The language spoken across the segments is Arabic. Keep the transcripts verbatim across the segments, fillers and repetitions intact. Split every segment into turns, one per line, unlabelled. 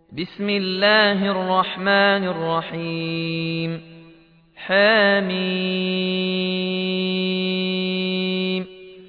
بسم الله الرحمن الرحيم حميم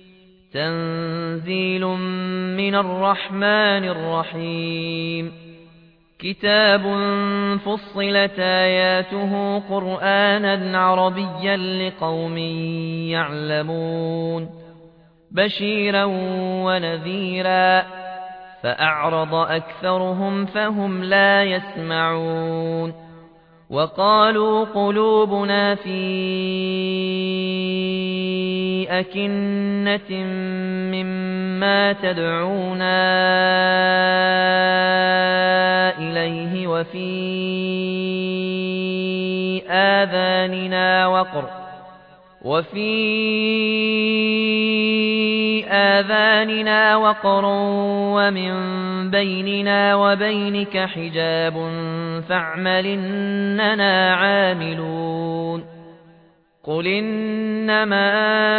تنزيل من الرحمن الرحيم كتاب فصلت آياته قرآنا عربيا لقوم يعلمون بشيرا ونذيرا فأعرض أكثرهم فهم لا يسمعون وقالوا قلوبنا في أكنة مما تدعونا إليه وفي آذاننا وقر وفي آذاننا وقر ومن بيننا وبينك حجاب فاعمل إننا عاملون قل إنما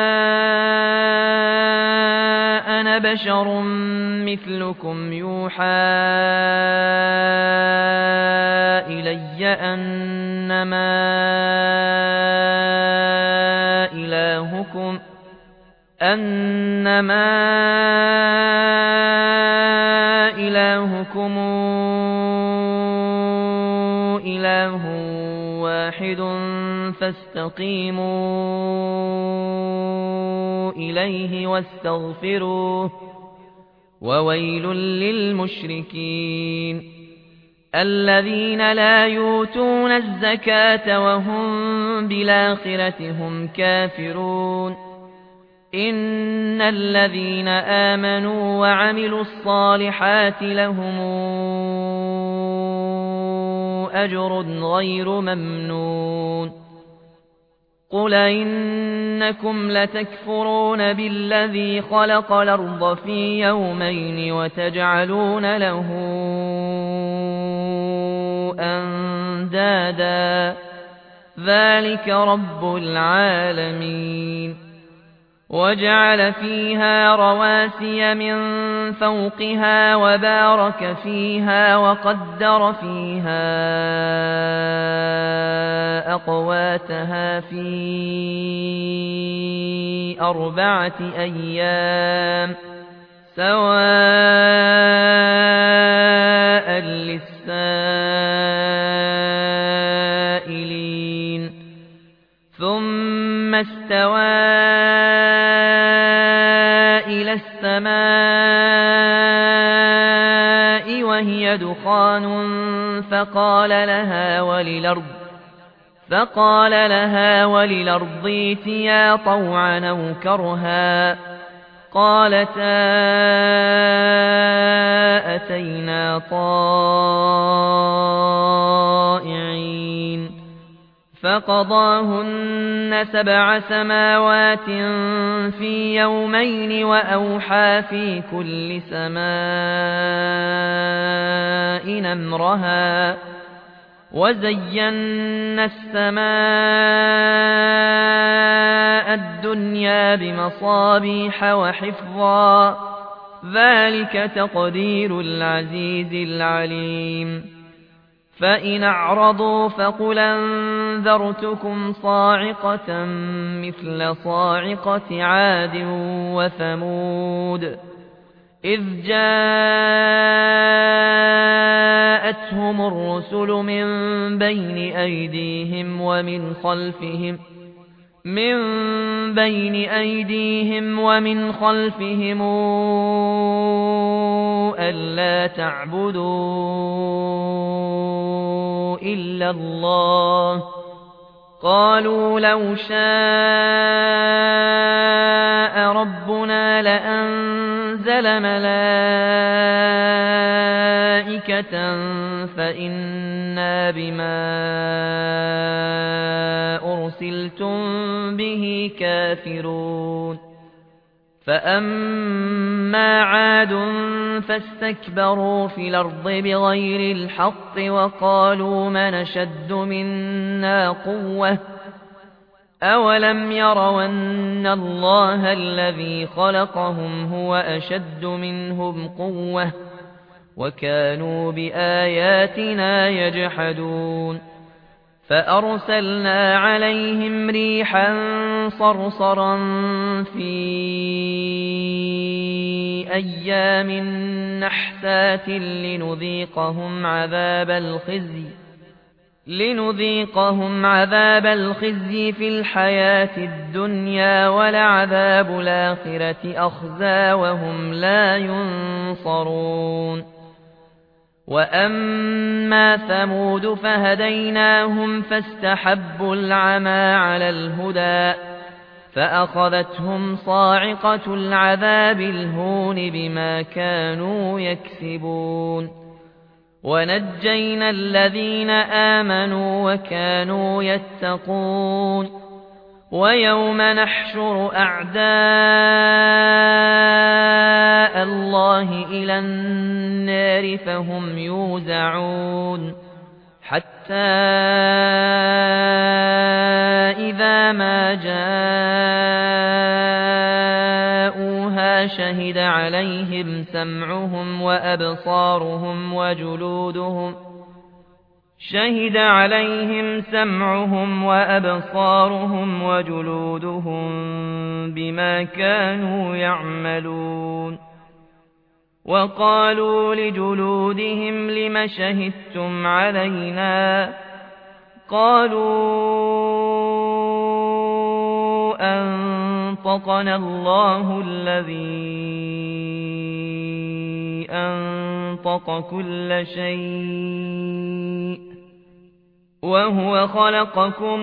أنا بشر مثلكم يوحى إلي أنما إلهكم أنما إلهكم إله واحد فاستقيموا إليه واستغفروه وويل للمشركين الذين لا يؤتون الزكاة وهم بالآخرة هم كافرون إن الذين آمنوا وعملوا الصالحات لهم أجر غير ممنون قل إنكم لتكفرون بالذي خلق الأرض في يومين وتجعلون له أندادا ذلك رب العالمين وجعل فيها رواسي من فوقها وبارك فيها وقدر فيها أقواتها في أربعة أيام سواء للسائلين ثم استوى إلى السماء وهي دخان فقال لها وللأرض فقال لها وللأرض ائتيا طوعا أو كرها قالتا أتينا طائعين فقضاهن سبع سماوات في يومين وأوحى في كل سماء أمرها وزينا السماء الدنيا بمصابيح وحفظا ذلك تقدير العزيز العليم فإن أعرضوا فقل أنذرتكم صاعقة مثل صاعقة عاد وثمود إذ جاءتهم الرسل من بين أيديهم ومن خلفهم من بين أيديهم ومن خلفهم ألا تعبدوا إلا الله قالوا لو شاء ربنا لأنزل ملائكة فإنا بما أرسلتم به كافرون فأما عاد فاستكبروا في الأرض بغير الحق وقالوا من أشد منا قوة أولم يروا أن الله الذي خلقهم هو أشد منهم قوة وكانوا بآياتنا يجحدون فأرسلنا عليهم ريحا صرصرا في أيام نحسات لنذيقهم عذاب الخزي لنذيقهم عذاب الخزي في الحياة الدنيا ولعذاب الآخرة أخزى وهم لا ينصرون وأما ثمود فهديناهم فاستحبوا العمى على الهدى فأخذتهم صاعقة العذاب الهون بما كانوا يكسبون ونجينا الذين آمنوا وكانوا يتقون ويوم نحشر أعداء الله إلى النار فهم يوزعون حتى إذا ما جاءوها شهد عليهم سمعهم وأبصارهم وجلودهم شهد عليهم سمعهم وأبصارهم وجلودهم بما كانوا يعملون وقالوا لجلودهم لم شهدتم علينا قالوا أنطقنا الله الذي أنطق كل شيء وهو خلقكم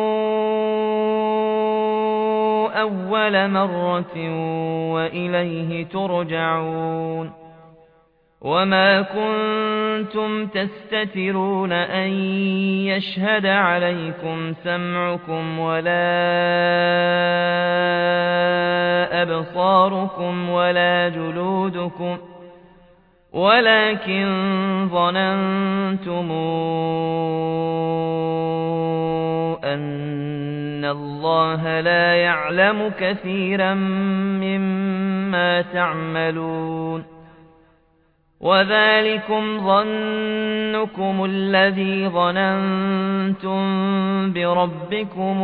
أول مرة وإليه ترجعون وما كنتم تستترون أن يشهد عليكم سمعكم ولا أبصاركم ولا جلودكم ولكن ظننتم أن الله لا يعلم كثيرا مما تعملون وذلكم ظنكم الذي ظننتم بربكم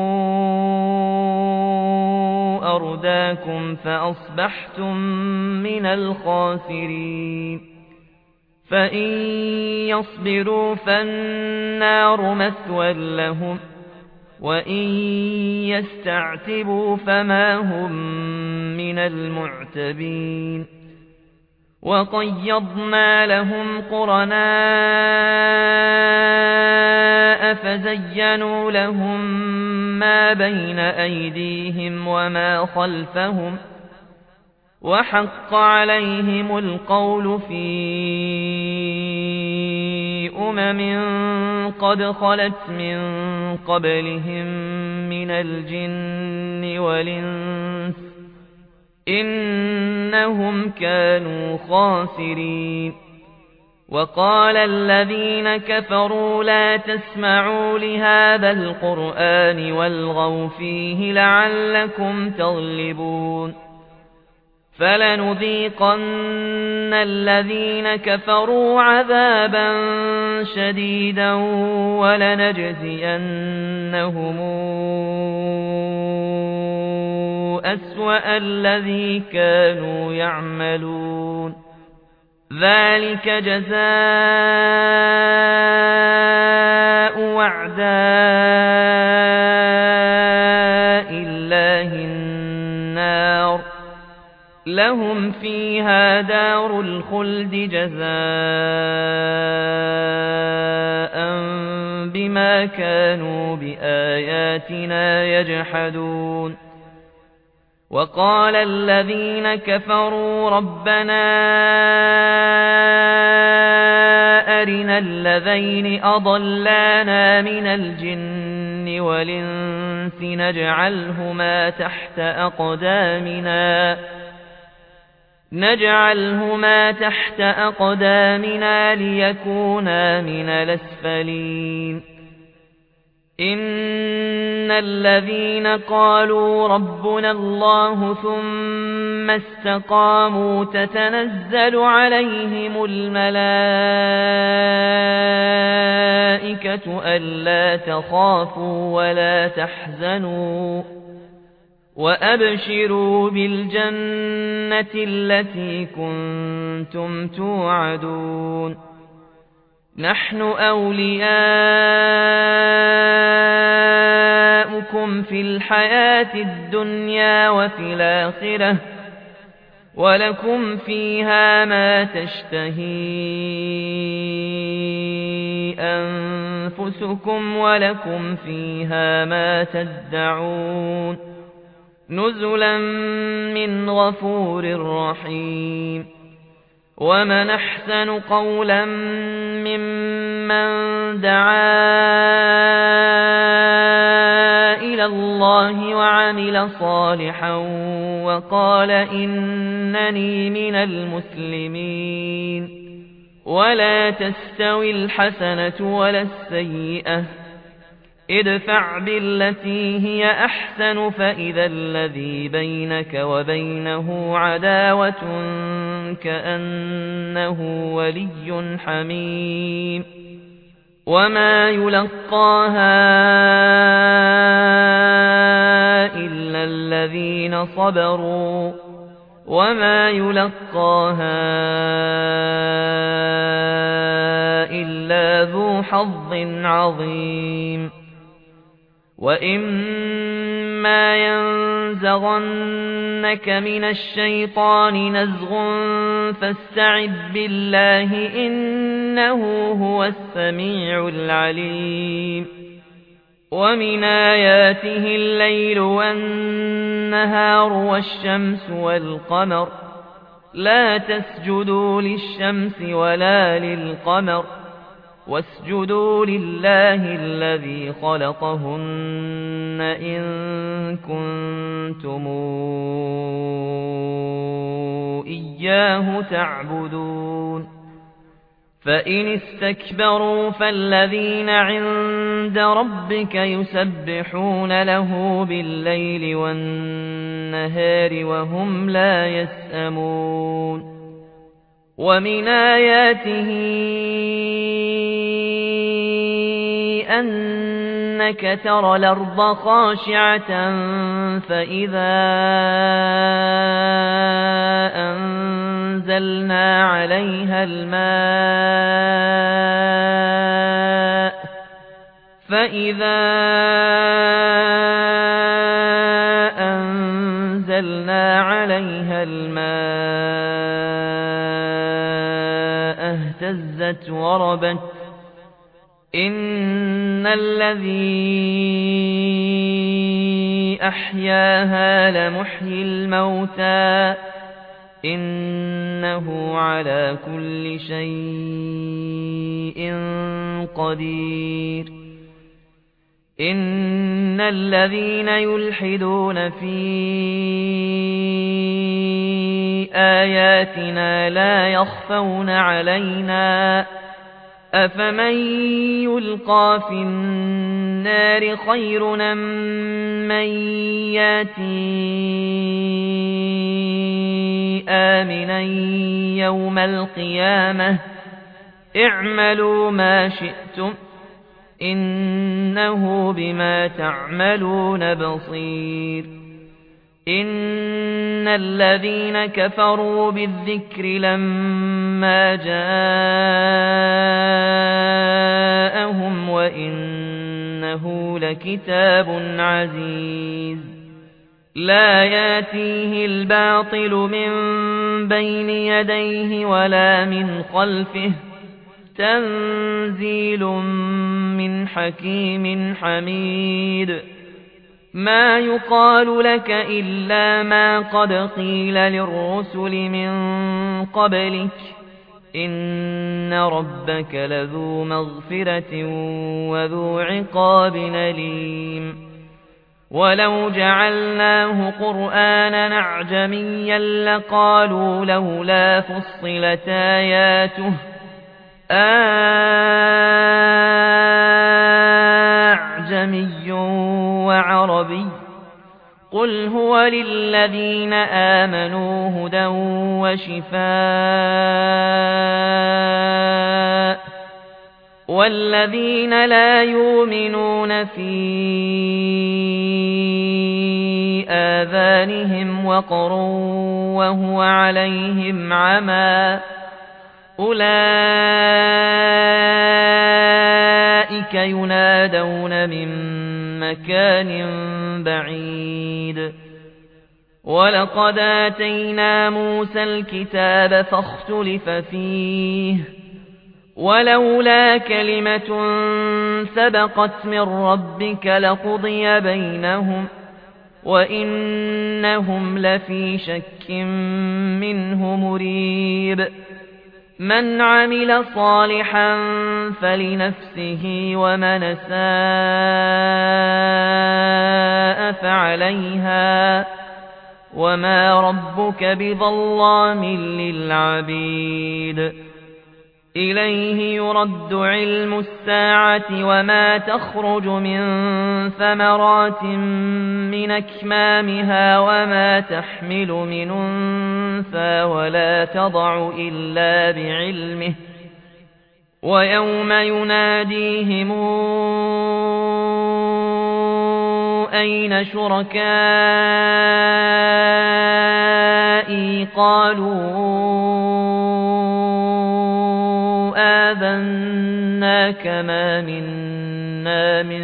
أرداكم فأصبحتم من الخاسرين فإن يصبروا فالنار مثوى لهم وإن يستعتبوا فما هم من المعتبين وقيضنا لهم قرناء فزينوا لهم ما بين أيديهم وما خلفهم وحق عليهم القول في أمم قد خلت من قبلهم من الجن والإنس إنهم كانوا خاسرين وقال الذين كفروا لا تسمعوا لهذا القرآن والغوا فيه لعلكم تغلبون فلنذيقن الذين كفروا عذابا شديدا ولنجزينهم أسوأ الذي كانوا يعملون ذلك جزاء أعداء الله النار لهم فيها دار الخلد جزاء بما كانوا بآياتنا يجحدون وقال الذين كفروا ربنا أرنا الذين أضلانا من الجن والإنس نجعلهما تحت أقدامنا نجعلهما تحت أقدامنا ليكونا من الأسفلين إن الذين قالوا ربنا الله ثم استقاموا تتنزل عليهم الملائكة ألا تخافوا ولا تحزنوا وأبشروا بالجنة التي كنتم توعدون نحن أولياؤكم في الحياة الدنيا وفي الآخرة ولكم فيها ما تشتهي أنفسكم ولكم فيها ما تدعون نزلا من غفور رحيم ومن أحسن قولا ممن دعا إلى الله وعمل صالحا وقال إنني من المسلمين ولا تستوي الحسنة ولا السيئة ادفع بالتي هي أحسن فإذا الذي بينك وبينه عداوة كأنه ولي حميم وما يلقاها إلا الذين صبروا وما يلقاها إلا ذو حظ عظيم وإما ينزغنك من الشيطان نزغ فاستعذ بالله إنه هو السميع العليم ومن آياته الليل والنهار والشمس والقمر لا تسجدوا للشمس ولا للقمر واسجدوا لله الذي خلقهن إن كنتم إياه تعبدون فإن استكبروا فالذين عند ربك يسبحون له بالليل والنهار وهم لا يسأمون ومن آياته أنك ترى الأرض خاشعة فإذا أنزلنا عليها الماء فإذا أنزلنا عليها الماء اهتزت وربت إن الذي أحياها لمحيي الموتى إنه على كل شيء قدير إن الذين يلحدون في آياتنا لا يخفون علينا أفمن يلقى في النار خير أم من ياتي آمنا يوم القيامة اعملوا ما شئتم إنه بما تعملون بصير إن الذين كفروا بالذكر لما جاءهم وإنه لكتاب عزيز لا ياتيه الباطل من بين يديه ولا من خلفه تنزيل من حكيم حميد ما يقال لك إلا ما قد قيل للرسل من قبلك إن ربك لذو مغفرة وذو عقاب أليم ولو جعلناه قرآنا أعجميا لقالوا لولا فصلت آياته أعجمي قل هو للذين آمنوا هدى وشفاء والذين لا يؤمنون في آذانهم وقر وهو عليهم عمى أولئك ينادون من مكان بعيد ولقد آتينا موسى الكتاب فاختلف فيه ولولا كلمة سبقت من ربك لقضي بينهم وإنهم لفي شك منه مريب من عمل صالحا فلنفسه ومن أساء فعليها وما ربك بظلام للعبيد إليه يرد علم الساعة وما تخرج من ثمرات من أكمامها وما تحمل من أنثى ولا تضع إلا بعلمه ويوم يناديهم أين شركائي قالوا آذناك ما منا من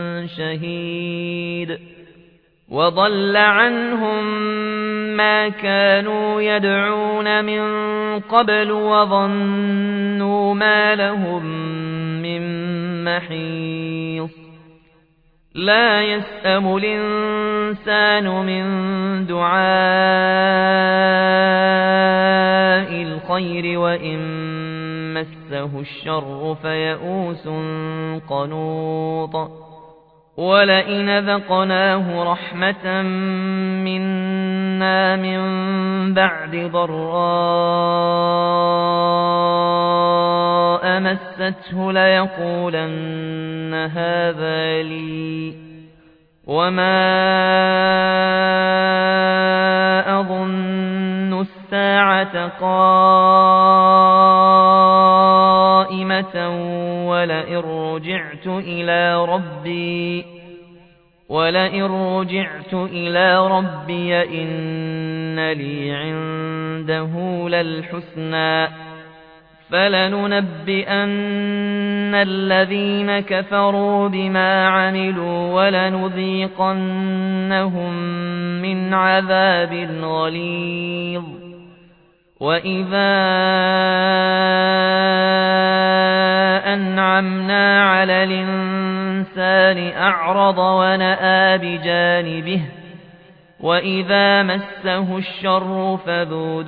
شهيد وضل عنهم ما كانوا يدعون من قبل وظنوا ما لهم من محيص لا يسأم الإنسان من دعاء الخير وإن مسه الشر فيئوس قنوط ولئن ذقناه رحمة منا من بعد ضراء مسته ليقولن هذا لي وما أظن الساعة قائمة ولئن رجعت إلى ربي ولئن رجعت إلى ربي إن لي عنده للحسنى فلننبئن الذين كفروا بما عملوا ولنذيقنهم من عذاب غليظ وإذا أنعمنا على الإنسان أعرض ونأى بجانبه وإذا مسه الشر فذو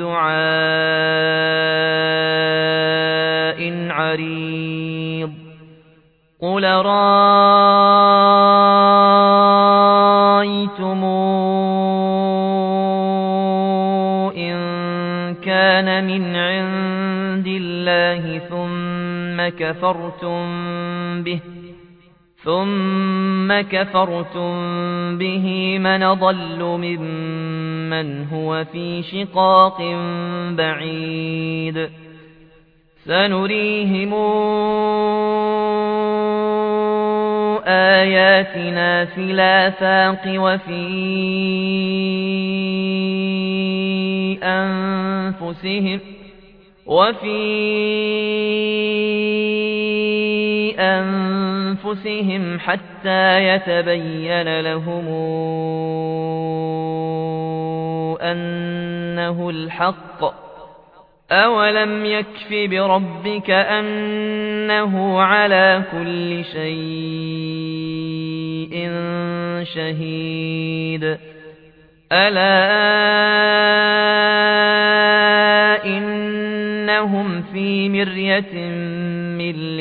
دعاء عريض قل رأيتم إن كان من عند الله ثم كفرتم به ثم كفرتم به من ضل ممن هو في شقاق بعيد سنريهم آياتنا في الآفاق وفي أنفسهم وفي أنفسهم حتى يتبين لهم أنه الحق أولم يكف بربك أنه على كل شيء شهيد ألا إنهم في مرية من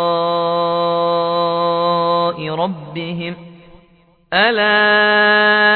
لقاء ربهم ألا